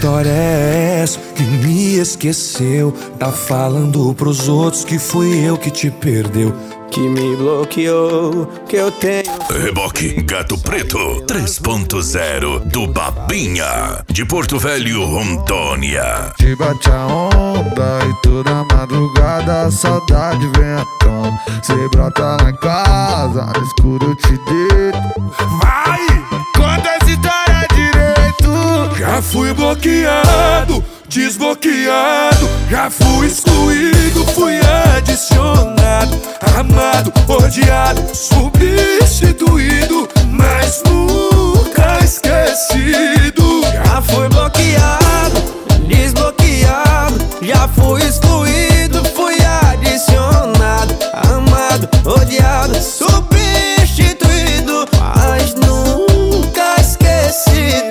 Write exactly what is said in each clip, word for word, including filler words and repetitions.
história é essa que me esqueceu? Tá falando pros outros que fui eu que te perdeu, que me bloqueou, que eu tenho. Reboque Gato Preto três ponto zero do Babinha, de Porto Velho, Rondônia. Te bate a onda e toda madrugada a saudade vem à tona. Cê brota lá em casa, no escuro eu te deito. Vai! Conta essa história direito. Já fui bloqueado, desbloqueado, já fui excluído, fui adicionado, amado, odiado, substituído, mas nunca esquecido. Já fui bloqueado, desbloqueado, já fui excluído, fui adicionado, amado, odiado, substituído, mas nunca esquecido.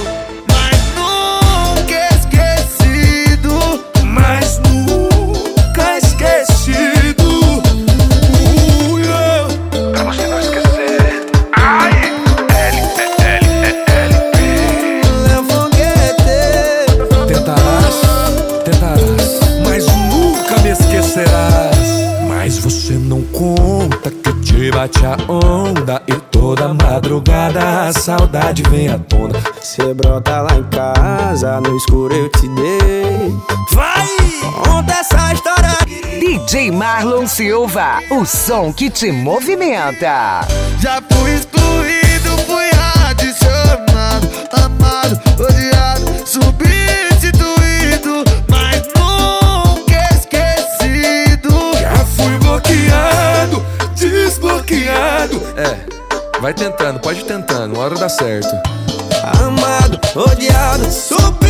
Mas você não conta que te bate a onda e toda madrugada a saudade vem à tona. Cê brota lá em casa, no escuro eu te dei. Vai! Conta essa história. D J Marlon Silva, o som que te movimenta. Já fui excluído, fui adicionado, amado, odiado, substituído, mas nunca esquecido. Já fui bloqueado, desbloqueado. É, vai tentando, pode ir tentando, uma hora dá certo. Amado, odiado, substituído.